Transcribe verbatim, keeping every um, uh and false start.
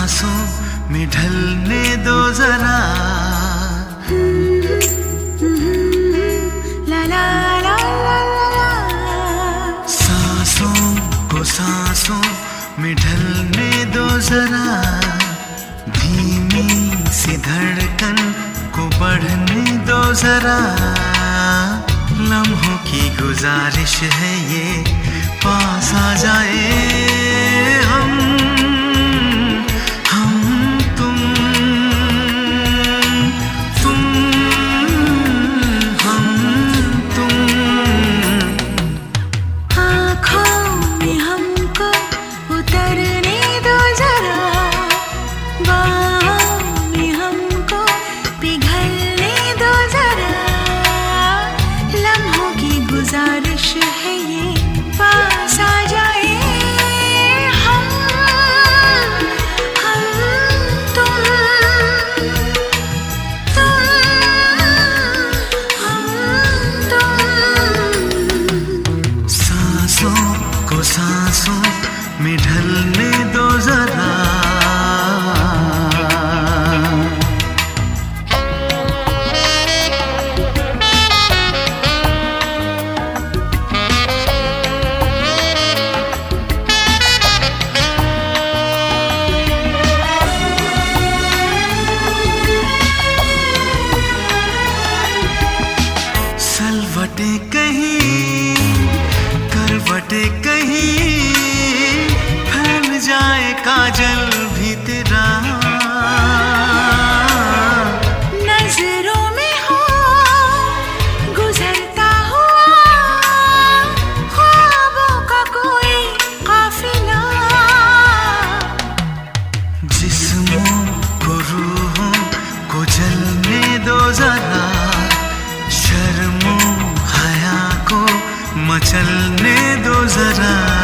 सांसों में ढलने दो जरा। ला ला ला ला ला। सांसों को सांसों में ढलने दो जरा, धीमी सी धड़कन को बढ़ने दो जरा। लम्हों की गुजारिश है ये, पास आ जाए हम हम तुम तुम हम तुम। आँखों में हमको उतरने दो जरा, बाहों में हमको पिघलने दो जरा। लम्हों की गुजारिश है ये, पास आ जाए हम हम तुम तुम हम तुम। सांसों को सांसों में ढलने दो जरा। सलवटे कहीं करवटे कहीं, फैल जाए काजल भी तेरा। नजरों में हो गुजरता हुआ ख्वाबों का कोई काफिला। जिस्मों को रूहों को जलने दो जरा, शर्मो हया को मचलने दो जरा।